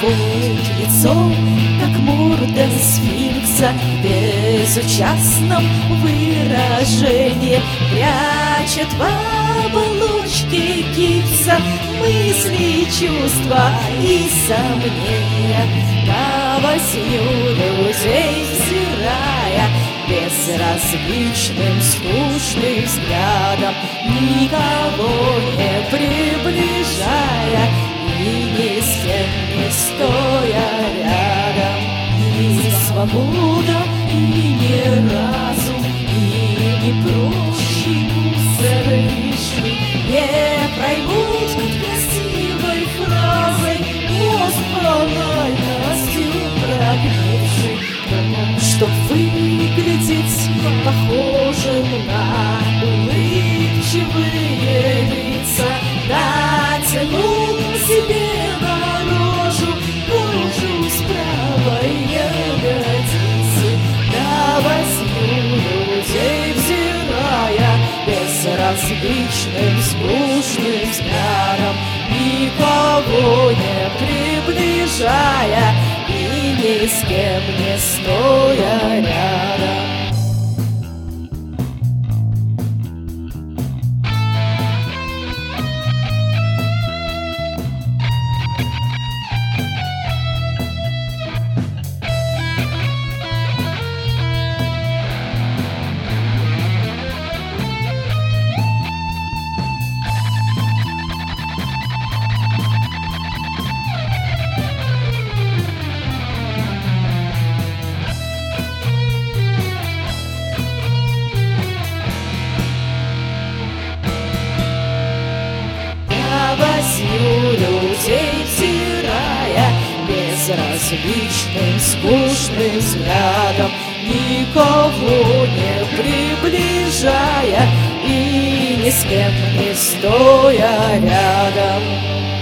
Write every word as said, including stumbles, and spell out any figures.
Путь лицом, как морда сфинкса, в безучастном выражении прячет в оболочке гипса мысли, чувства и сомнения. На возню людей взирая, безразличным, скучным взглядом, никого не приближая и ни с кем не стоя рядом. Ни свобода, и не разум, и не прочий мусор лишний не проймут красивой фразой мозг банальностью прогнивший. Чтоб выглядеть похожим на улыбчивые лица, натянул себе на рожу кожу с правой ягодицы. На возню людей взирая, безразличным, скучным взглядом, никого не приближая и ни с кем не стоя рядом. Возню людей взирая, безразличным, скучным взглядом, никого не приближая и ни с кем не стоя рядом.